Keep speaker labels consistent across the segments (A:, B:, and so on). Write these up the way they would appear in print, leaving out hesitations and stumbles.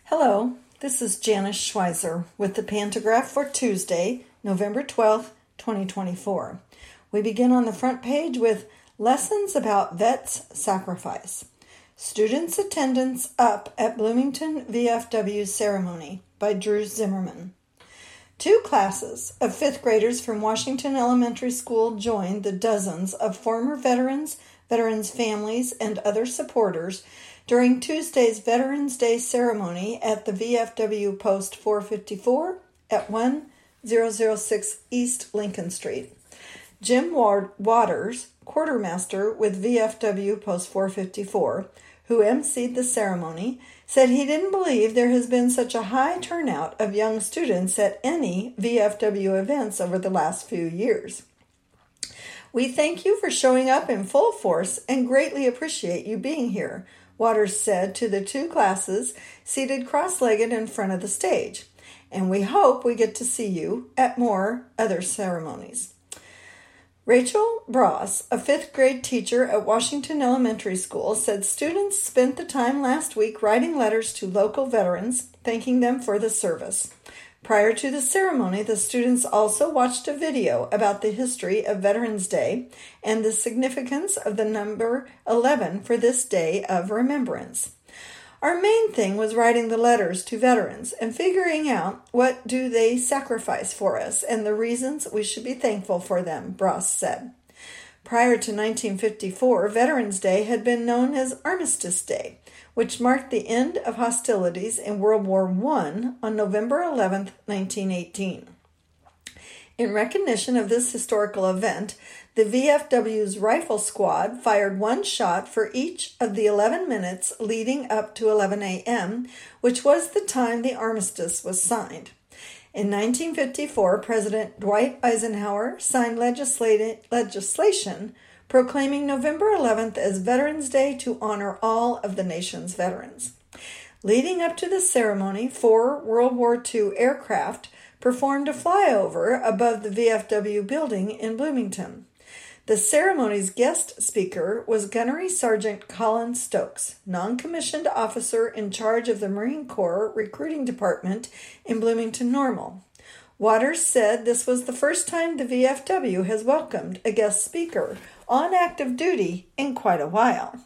A: Hello, this is Janice Schweizer with the Pantograph for Tuesday, November 12th, 2024. We begin on the front page with Lessons about Vets Sacrifice. Students' Attendance Up at Bloomington VFW Ceremony by Drew Zimmerman. Two classes of fifth graders from Washington Elementary School joined the dozens of former veterans, veterans' families, and other supporters during Tuesday's Veterans Day ceremony at the VFW Post 454 at 1006 East Lincoln Street. Jim Waters, quartermaster with VFW Post 454, who emceed the ceremony, said he didn't believe there has been such a high turnout of young students at any VFW events over the last few years. We thank you for showing up in full force and greatly appreciate you being here, Waters said to the two classes seated cross-legged in front of the stage, and we hope we get to see you at more other ceremonies. Rachel Bross, a fifth grade teacher at Washington Elementary School, said students spent the time last week writing letters to local veterans, thanking them for the service. Prior to the ceremony, the students also watched a video about the history of Veterans Day and the significance of the number 11 for this day of remembrance. Our main thing was writing the letters to veterans and figuring out what do they sacrifice for us and the reasons we should be thankful for them, Bross said. Prior to 1954, Veterans Day had been known as Armistice Day, which marked the end of hostilities in World War I on November 11, 1918. In recognition of this historical event, the VFW's rifle squad fired one shot for each of the 11 minutes leading up to 11 a.m., which was the time the armistice was signed. In 1954, President Dwight Eisenhower signed legislation proclaiming November 11th as Veterans Day to honor all of the nation's veterans. Leading up to the ceremony, 4 World War II aircraft performed a flyover above the VFW building in Bloomington. The ceremony's guest speaker was Gunnery Sergeant Colin Stokes, non-commissioned officer in charge of the Marine Corps Recruiting Department in Bloomington Normal. Waters said this was the first time the VFW has welcomed a guest speaker on active duty in quite a while.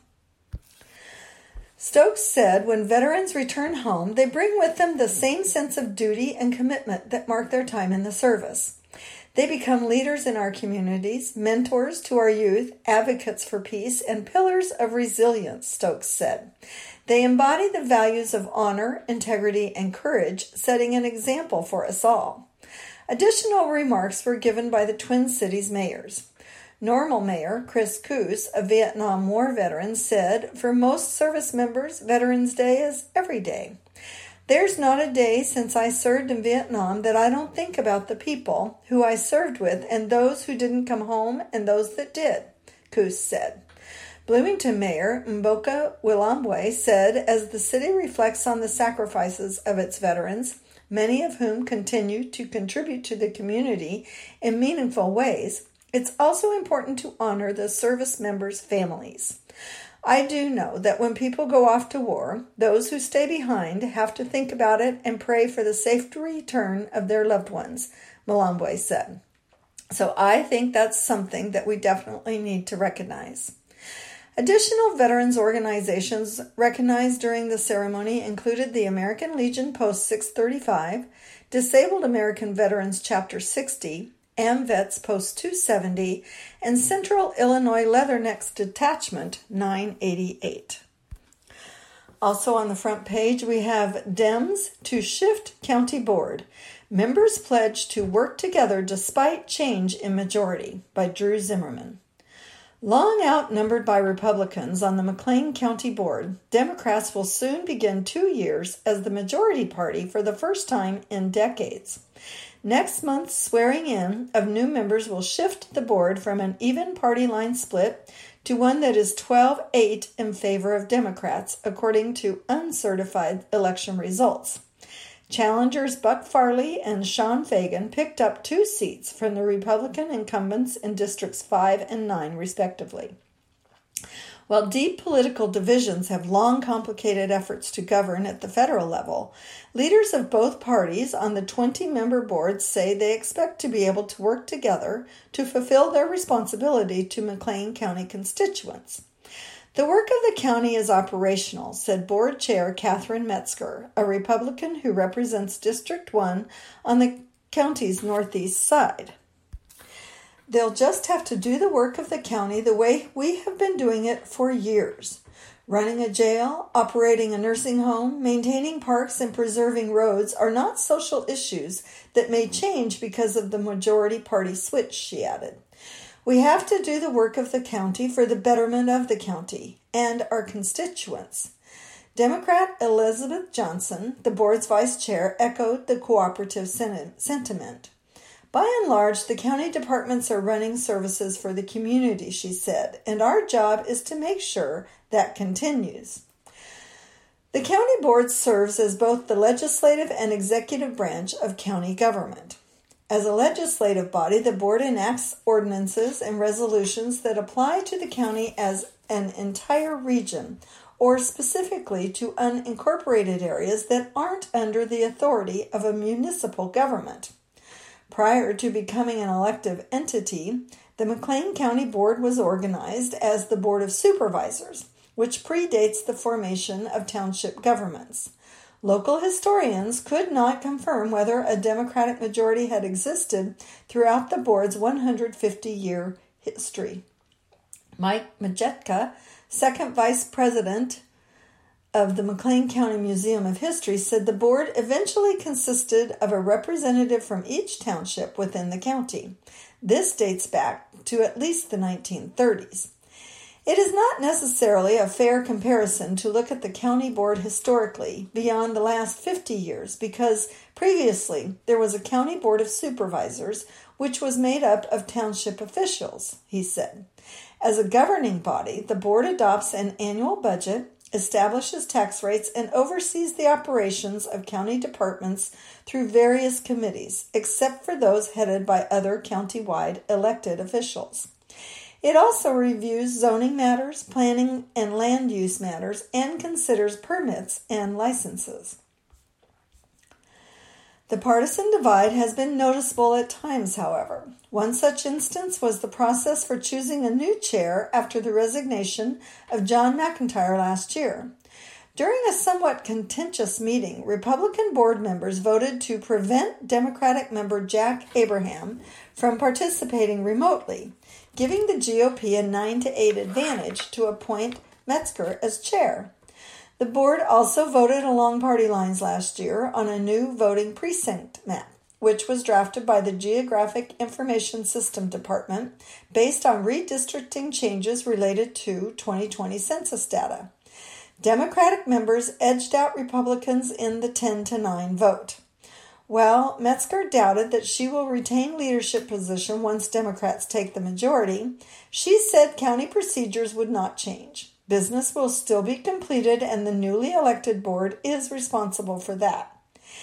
A: Stokes said when veterans return home, they bring with them the same sense of duty and commitment that marked their time in the service. They become leaders in our communities, mentors to our youth, advocates for peace, and pillars of resilience, Stokes said. They embody the values of honor, integrity, and courage, setting an example for us all. Additional remarks were given by the Twin Cities mayors. Normal Mayor Chris Koos, a Vietnam War veteran, said, "For most service members, Veterans Day is every day. There's not a day since I served in Vietnam that I don't think about the people who I served with and those who didn't come home and those that did," Koos said. Bloomington Mayor Mboka Willambwe said, as the city reflects on the sacrifices of its veterans, many of whom continue to contribute to the community in meaningful ways, it's also important to honor the service members' families. I do know that when people go off to war, those who stay behind have to think about it and pray for the safe return of their loved ones, Willambwe said. So I think that's something that we definitely need to recognize. Additional veterans organizations recognized during the ceremony included the American Legion Post 635, Disabled American Veterans Chapter 60, AMVETS Post 270, and Central Illinois Leathernecks Detachment 988. Also on the front page, we have Dems to Shift County Board. Members pledge to work together despite change in majority by Drew Zimmerman. Long outnumbered by Republicans on the McLean County Board, Democrats will soon begin 2 years as the majority party for the first time in decades. Next month's swearing in of new members will shift the board from an even party line split to one that is 12-8 in favor of Democrats, according to uncertified election results. Challengers Buck Farley and Sean Fagan picked up 2 seats from the Republican incumbents in Districts 5 and 9, respectively. While deep political divisions have long complicated efforts to govern at the federal level, leaders of both parties on the 20-member board say they expect to be able to work together to fulfill their responsibility to McLean County constituents. The work of the county is operational, said Board Chair Catherine Metzger, a Republican who represents District 1 on the county's northeast side. They'll just have to do the work of the county the way we have been doing it for years. Running a jail, operating a nursing home, maintaining parks, and preserving roads are not social issues that may change because of the majority party switch, she added. We have to do the work of the county for the betterment of the county and our constituents. Democrat Elizabeth Johnson, the board's vice chair, echoed the cooperative sentiment. By and large, the county departments are running services for the community, she said, and our job is to make sure that continues. The county board serves as both the legislative and executive branch of county government. As a legislative body, the board enacts ordinances and resolutions that apply to the county as an entire region, or specifically to unincorporated areas that aren't under the authority of a municipal government. Prior to becoming an elective entity, the McLean County Board was organized as the Board of Supervisors, which predates the formation of township governments. Local historians could not confirm whether a Democratic majority had existed throughout the board's 150-year history. Mike Majetka, second vice president of the McLean County Museum of History, said the board eventually consisted of a representative from each township within the county. This dates back to at least the 1930s. It is not necessarily a fair comparison to look at the county board historically beyond the last 50 years because previously there was a county board of supervisors which was made up of township officials, he said. As a governing body, the board adopts an annual budget, establishes tax rates, and oversees the operations of county departments through various committees, except for those headed by other county-wide elected officials. It also reviews zoning matters, planning and land use matters, and considers permits and licenses. The partisan divide has been noticeable at times, however. One such instance was the process for choosing a new chair after the resignation of John McIntyre last year. During a somewhat contentious meeting, Republican board members voted to prevent Democratic member Jack Abraham from participating remotely, giving the GOP a 9-8 advantage to appoint Metzger as chair. The board also voted along party lines last year on a new voting precinct map, which was drafted by the Geographic Information System Department based on redistricting changes related to 2020 census data. Democratic members edged out Republicans in the 10-9 vote. While Metzger doubted that she will retain leadership position once Democrats take the majority, she said county procedures would not change. Business will still be completed, and the newly elected board is responsible for that.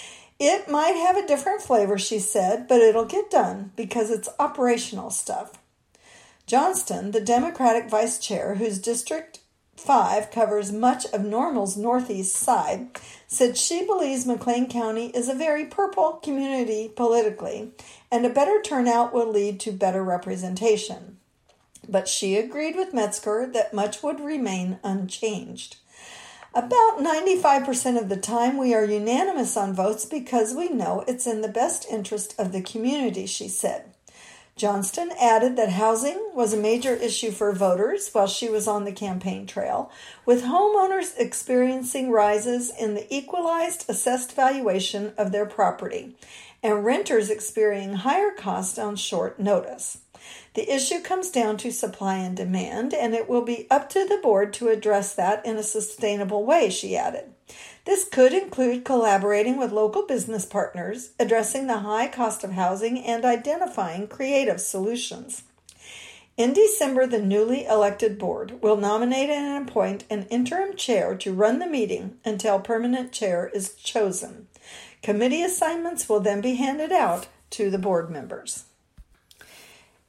A: It might have a different flavor, she said, but it'll get done because it's operational stuff. Johnston, the Democratic vice chair, whose District 5 covers much of Normal's northeast side, said she believes McLean County is a very purple community politically, and a better turnout will lead to better representation. But she agreed with Metzger that much would remain unchanged. About 95% of the time we are unanimous on votes because we know it's in the best interest of the community, she said. Johnston added that housing was a major issue for voters while she was on the campaign trail, with homeowners experiencing rises in the equalized assessed valuation of their property, and renters experiencing higher costs on short notice. The issue comes down to supply and demand, and it will be up to the board to address that in a sustainable way, she added. This could include collaborating with local business partners, addressing the high cost of housing, and identifying creative solutions. In December, the newly elected board will nominate and appoint an interim chair to run the meeting until permanent chair is chosen. Committee assignments will then be handed out to the board members.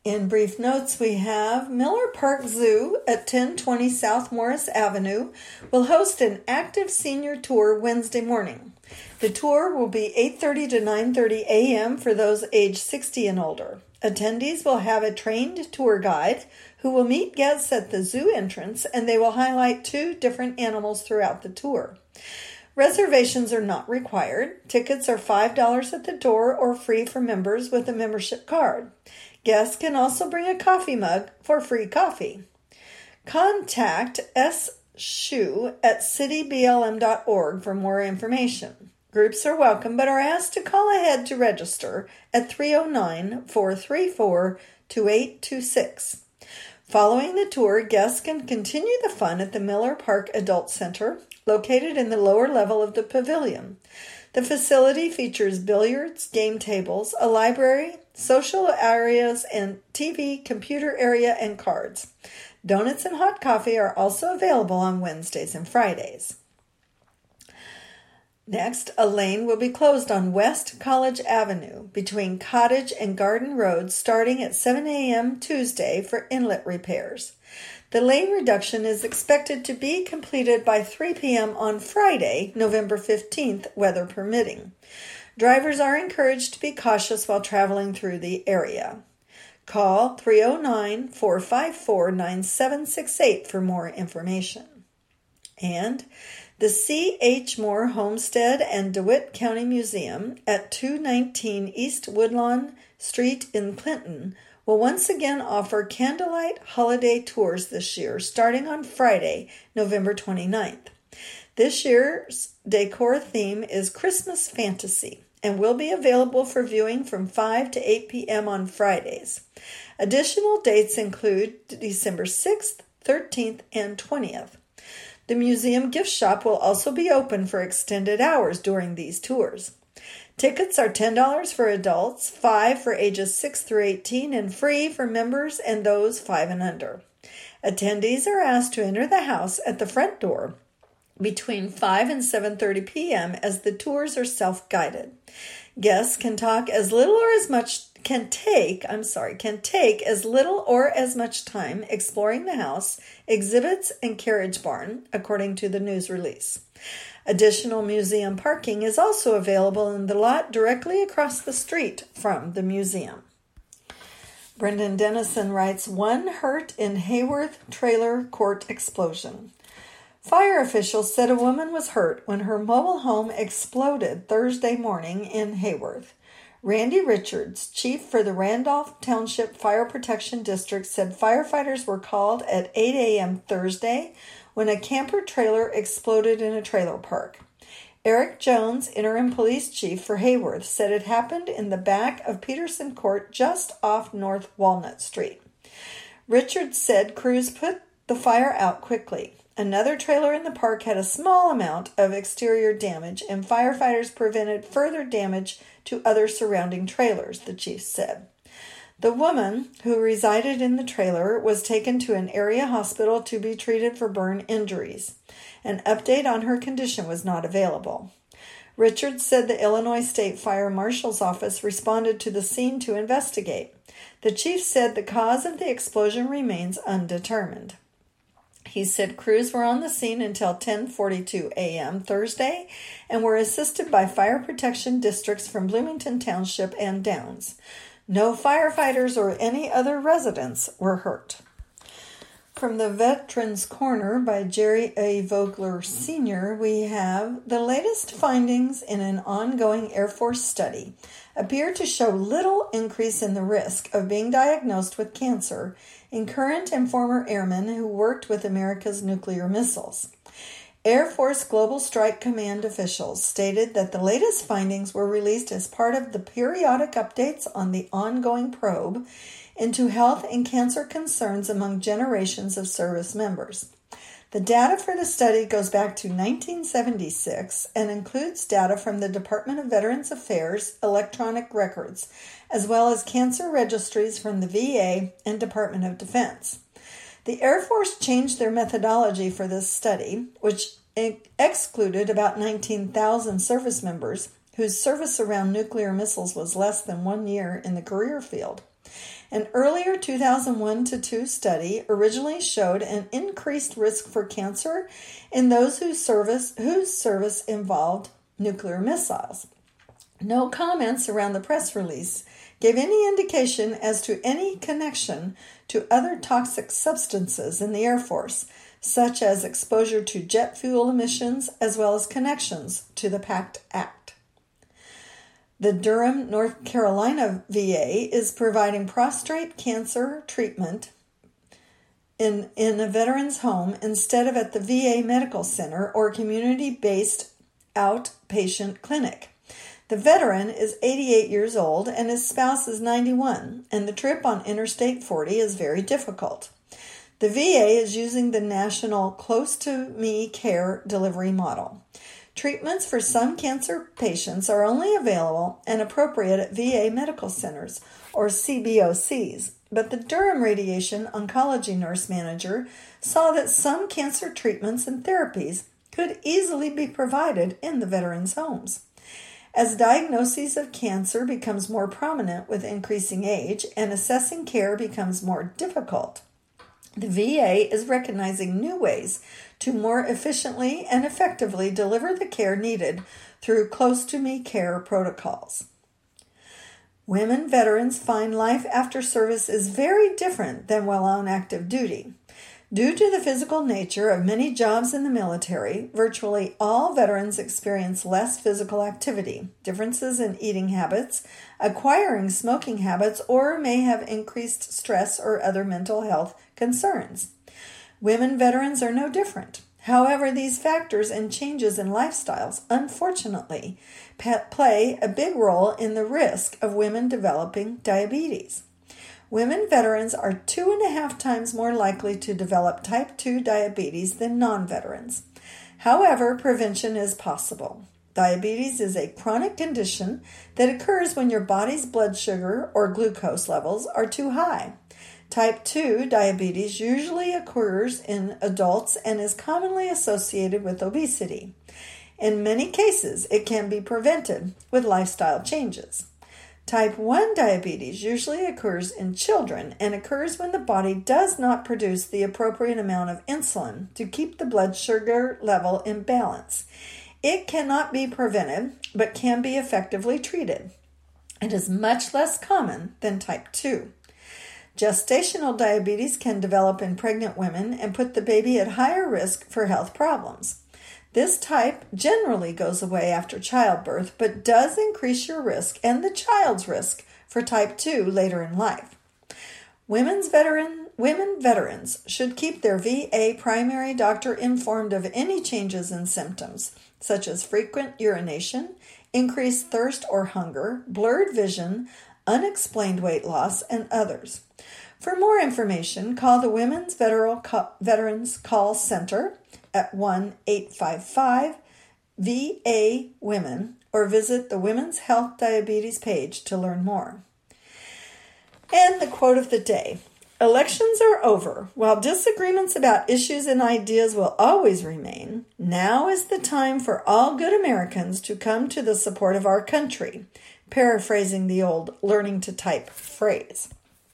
A: In brief notes, we have Miller Park Zoo at 1020 South Morris Avenue will host an active senior tour Wednesday morning. The tour will be 8:30 to 9:30 a.m. for those aged 60 and older. Attendees will have a trained tour guide who will meet guests at the zoo entrance, and they will highlight 2 different animals throughout the tour. Reservations are not required. Tickets are $5 at the door or free for members with a membership card. Guests can also bring a coffee mug for free coffee. Contact SSHU at cityblm.org for more information. Groups are welcome but are asked to call ahead to register at 309-434-2826. Following the tour, guests can continue the fun at the Miller Park Adult Center, located in the lower level of the pavilion. The facility features billiards, game tables, a library, social areas, and TV, computer area, and cards. Donuts and hot coffee are also available on Wednesdays and Fridays. Next, a lane will be closed on West College Avenue between Cottage and Garden Roads starting at 7 a.m. Tuesday for inlet repairs. The lane reduction is expected to be completed by 3 p.m. on Friday, November 15th, weather permitting. Drivers are encouraged to be cautious while traveling through the area. Call 309-454-9768 for more information. And the C.H. Moore Homestead and DeWitt County Museum at 219 East Woodlawn Street in Clinton will once again offer candlelight holiday tours this year, starting on Friday, November 29th. This year's decor theme is Christmas Fantasy and will be available for viewing from 5 to 8 p.m. on Fridays. Additional dates include December 6th, 13th, and 20th. The museum gift shop will also be open for extended hours during these tours. Tickets are $10 for adults, $5 for ages 6 through 18, and free for members and those 5 and under. Attendees are asked to enter the house at the front door between 5 and 7:30 p.m. as the tours are self-guided. Guests can take as little or as much time exploring the house, exhibits, and carriage barn, according to the news release. Additional museum parking is also available in the lot directly across the street from the museum. Brendan Dennison writes, 1 hurt in Hayworth trailer court explosion. Fire officials said a woman was hurt when her mobile home exploded Thursday morning in Hayworth. Randy Richards, chief for the Randolph Township Fire Protection District, said firefighters were called at 8 a.m. Thursday when a camper trailer exploded in a trailer park. Eric Jones, interim police chief for Hayworth, said it happened in the back of Peterson Court just off North Walnut Street. Richards said crews put the fire out quickly. Another trailer in the park had a small amount of exterior damage, and firefighters prevented further damage to other surrounding trailers, the chief said. The woman, who resided in the trailer, was taken to an area hospital to be treated for burn injuries. An update on her condition was not available. Richards said the Illinois State Fire Marshal's office responded to the scene to investigate. The chief said the cause of the explosion remains undetermined. He said crews were on the scene until 10:42 a.m. Thursday and were assisted by fire protection districts from Bloomington Township and Downs. No firefighters or any other residents were hurt. From the Veterans Corner by Jerry A. Vogler Sr., we have the latest findings in an ongoing Air Force study appear to show little increase in the risk of being diagnosed with cancer in current and former airmen who worked with America's nuclear missiles. Air Force Global Strike Command officials stated that the latest findings were released as part of the periodic updates on the ongoing probe into health and cancer concerns among generations of service members. The data for the study goes back to 1976 and includes data from the Department of Veterans Affairs electronic records, as well as cancer registries from the VA and Department of Defense. The Air Force changed their methodology for this study, which excluded about 19,000 service members whose service around nuclear missiles was less than 1 year in the career field. An earlier 2001-2 study originally showed an increased risk for cancer in those whose service involved nuclear missiles. No comments around the press release gave any indication as to any connection to other toxic substances in the Air Force, such as exposure to jet fuel emissions, as well as connections to the PACT Act. The Durham, North Carolina VA is providing prostate cancer treatment in a veteran's home instead of at the VA Medical Center or community-based outpatient clinic. The veteran is 88 years old and his spouse is 91, and the trip on Interstate 40 is very difficult. The VA is using the national Close to Me care delivery model. Treatments for some cancer patients are only available and appropriate at VA medical centers, or CBOCs, but the Durham Radiation Oncology nurse manager saw that some cancer treatments and therapies could easily be provided in the veterans' homes. As diagnoses of cancer becomes more prominent with increasing age and assessing care becomes more difficult, the VA is recognizing new ways to more efficiently and effectively deliver the care needed through Close to Me care protocols. Women veterans find life after service is very different than while on active duty. Due to the physical nature of many jobs in the military, virtually all veterans experience less physical activity, differences in eating habits, acquiring smoking habits, or may have increased stress or other mental health concerns. Women veterans are no different. However, these factors and changes in lifestyles, unfortunately, play a big role in the risk of women developing diabetes. Women veterans are 2.5 times more likely to develop type 2 diabetes than non-veterans. However, prevention is possible. Diabetes is a chronic condition that occurs when your body's blood sugar or glucose levels are too high. Type 2 diabetes usually occurs in adults and is commonly associated with obesity. In many cases, it can be prevented with lifestyle changes. Type 1 diabetes usually occurs in children and occurs when the body does not produce the appropriate amount of insulin to keep the blood sugar level in balance. It cannot be prevented, but can be effectively treated. It is much less common than type 2. Gestational diabetes can develop in pregnant women and put the baby at higher risk for health problems. This type generally goes away after childbirth, but does increase your risk and the child's risk for type 2 later in life. Women veterans should keep their VA primary doctor informed of any changes in symptoms, such as frequent urination, increased thirst or hunger, blurred vision, unexplained weight loss, and others. For more information, call the Women's Veterans Call Center at 1-855-VA-WOMEN or visit the Women's Health Diabetes page to learn more. And the quote of the day: elections are over. While disagreements about issues and ideas will always remain, now is the time for all good Americans to come to the support of our country, paraphrasing the old learning to type phrase.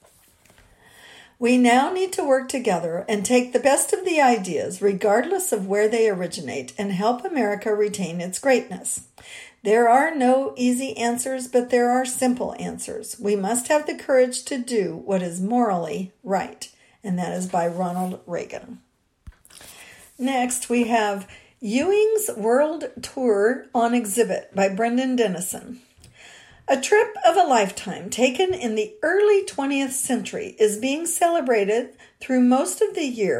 A: We now need to work together and take the best of the ideas, regardless of where they originate, and help America retain its greatness. There are no easy answers, but there are simple answers. We must have the courage to do what is morally right. And that is by Ronald Reagan. Next, we have Ewing's World Tour on Exhibit by Brendan Dennison. A trip of a lifetime taken in the early 20th century is being celebrated through most of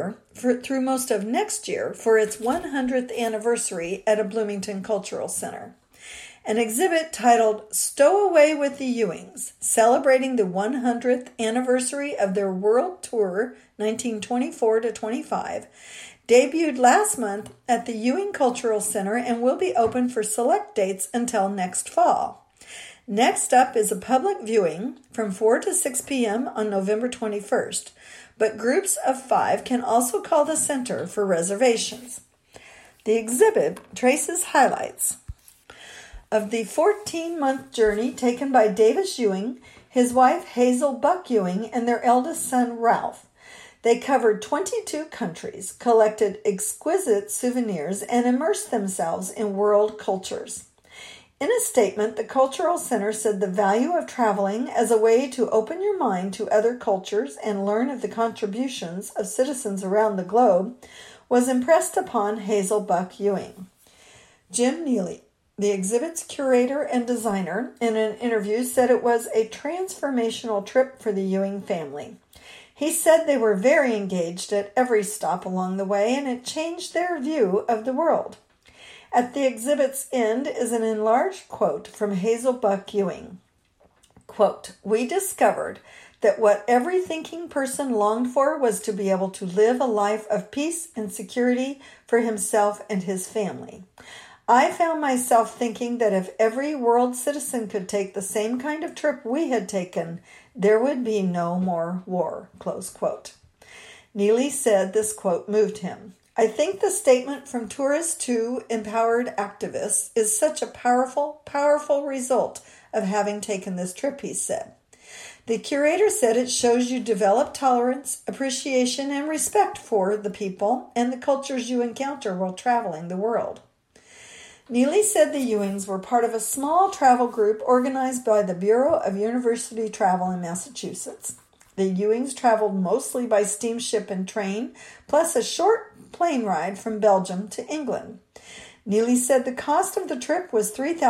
A: next year for its 100th anniversary at a Bloomington Cultural Center. An exhibit titled Stowaway with the Ewings, celebrating the 100th anniversary of their World Tour 1924-25, debuted last month at the Ewing Cultural Center and will be open for select dates until next fall. Next up is a public viewing from 4 to 6 p.m. on November 21st, but groups of 5 can also call the center for reservations. The exhibit traces highlights of the 14-month journey taken by Davis Ewing, his wife Hazel Buck Ewing, and their eldest son Ralph. They covered 22 countries, collected exquisite souvenirs, and immersed themselves in world cultures. In a statement, the Cultural Center said the value of traveling as a way to open your mind to other cultures and learn of the contributions of citizens around the globe was impressed upon Hazel Buck Ewing. Jim Neely, the exhibit's curator and designer, in an interview said it was a transformational trip for the Ewing family. He said they were very engaged at every stop along the way, and it changed their view of the world. At the exhibit's end is an enlarged quote from Hazel Buck Ewing. Quote, "We discovered that what every thinking person longed for was to be able to live a life of peace and security for himself and his family. I found myself thinking that if every world citizen could take the same kind of trip we had taken, there would be no more war." Close quote. Neely said this quote moved him. "I think the statement from tourists to empowered activists is such a powerful, powerful result of having taken this trip," he said. The curator said it shows you develop tolerance, appreciation, and respect for the people and the cultures you encounter while traveling the world. Neely said the Ewings were part of a small travel group organized by the Bureau of University Travel in Massachusetts. The Ewings traveled mostly by steamship and train, plus a short plane ride from Belgium to England. Neely said the cost of the trip was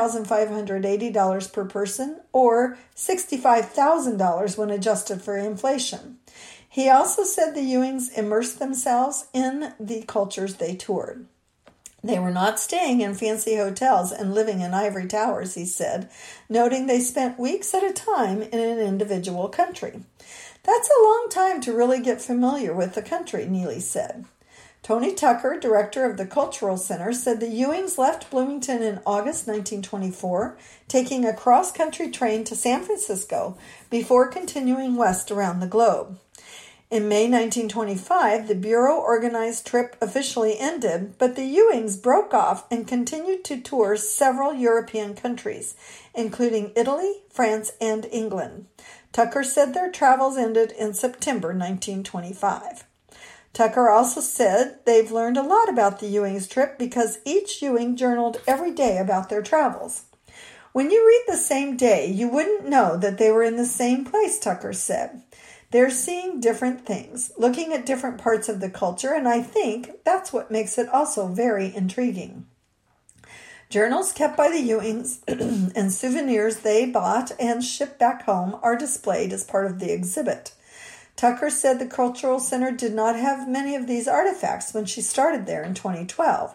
A: $3,580 per person, or $65,000 when adjusted for inflation. He also said the Ewings immersed themselves in the cultures they toured. They were not staying in fancy hotels and living in ivory towers, he said, noting they spent weeks at a time in an individual country. That's a long time to really get familiar with the country, Neely said. Tony Tucker, director of the Cultural Center, said the Ewings left Bloomington in August 1924, taking a cross-country train to San Francisco before continuing west around the globe. In May 1925, the Bureau-organized trip officially ended, but the Ewings broke off and continued to tour several European countries, including Italy, France, and England. Tucker said their travels ended in September 1925. Tucker also said they've learned a lot about the Ewings' trip because each Ewing journaled every day about their travels. When you read the same day, you wouldn't know that they were in the same place, Tucker said. They're seeing different things, looking at different parts of the culture, and I think that's what makes it also very intriguing. Journals kept by the Ewings and souvenirs they bought and shipped back home are displayed as part of the exhibit. Tucker said the Cultural Center did not have many of these artifacts when she started there in 2012.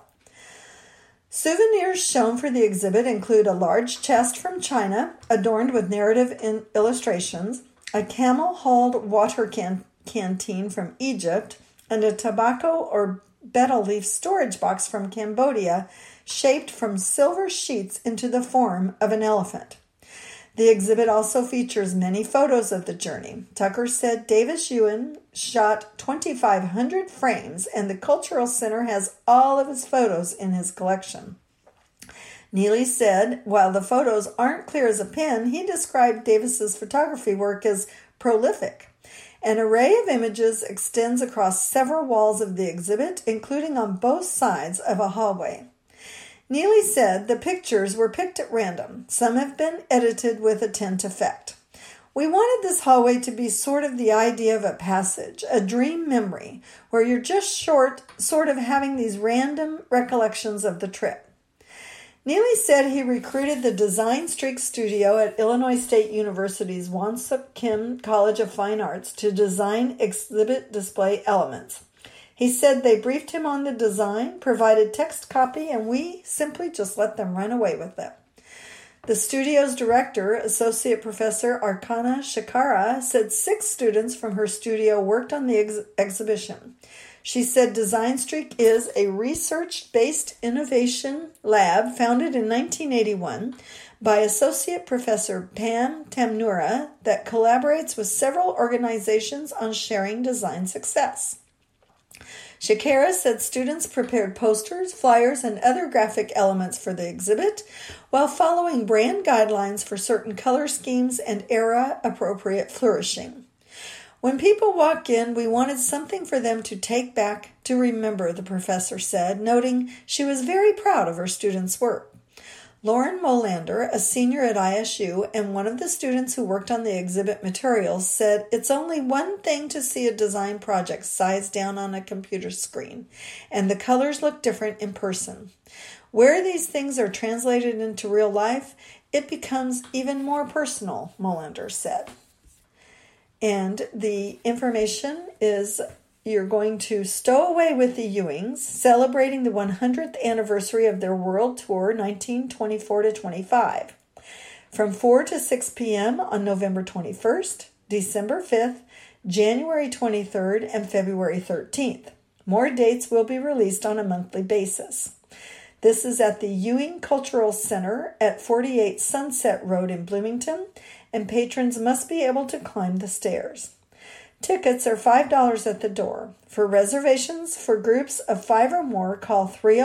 A: Souvenirs shown for the exhibit include a large chest from China adorned with narrative illustrations, a camel-hauled water canteen from Egypt, and a tobacco or betel leaf storage box from Cambodia shaped from silver sheets into the form of an elephant. The exhibit also features many photos of the journey. Tucker said Davis Ewing shot 2,500 frames, and the Cultural Center has all of his photos in his collection. Neely said, while the photos aren't clear as a pin, he described Davis's photography work as prolific. An array of images extends across several walls of the exhibit, including on both sides of a hallway. Neely said the pictures were picked at random. Some have been edited with a tint effect. We wanted this hallway to be sort of the idea of a passage, a dream memory, where you're just sort of having these random recollections of the trip. Neely said he recruited the Design Streak Studio at Illinois State University's Wonsuk Kim College of Fine Arts to design exhibit display elements. He said they briefed him on the design, provided text copy, and we simply just let them run away with it. The studio's director, Associate Professor Archana Shakara, said 6 students from her studio worked on the exhibition. She said Design Streak is a research-based innovation lab founded in 1981 by Associate Professor Pam Tamnura that collaborates with several organizations on sharing design success. Shakira said students prepared posters, flyers, and other graphic elements for the exhibit while following brand guidelines for certain color schemes and era-appropriate flourishing. When people walk in, we wanted something for them to take back to remember, the professor said, noting she was very proud of her students' work. Lauren Molander, a senior at ISU and one of the students who worked on the exhibit materials, said it's only one thing to see a design project sized down on a computer screen, and the colors look different in person. Where these things are translated into real life, it becomes even more personal, Molander said. And the information is you're going to stow away with the Ewings, celebrating the 100th anniversary of their world tour, 1924 to 25, from 4 to 6 p.m. on November 21st, December 5th, January 23rd, and February 13th. More dates will be released on a monthly basis. This is at the Ewing Cultural Center at 48 Sunset Road in Bloomington, and patrons must be able to climb the stairs. Tickets are $5 at the door. For reservations for groups of 5 or more, call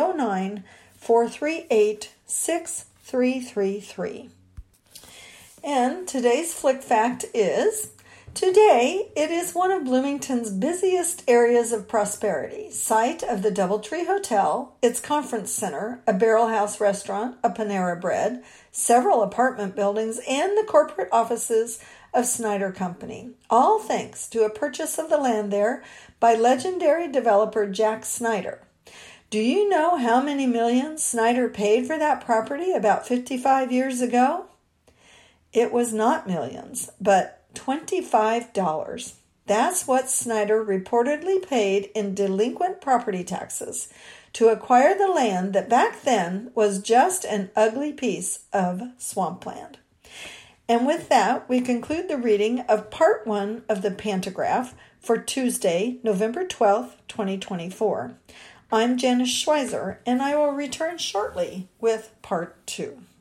A: 309-438-6333. And today's Flick Fact is, today it is one of Bloomington's busiest areas of prosperity, site of the Doubletree Hotel, its conference center, a Barrel House restaurant, a Panera Bread, several apartment buildings, and the corporate offices of Snyder Company, all thanks to a purchase of the land there by legendary developer Jack Snyder. Do you know how many millions Snyder paid for that property about 55 years ago? It was not millions, but $25. That's what Snyder reportedly paid in delinquent property taxes to acquire the land that back then was just an ugly piece of swampland. And with that, we conclude the reading of Part 1 of the Pantograph for Tuesday, November 12th, 2024. I'm Janice Schweizer, and I will return shortly with Part 2.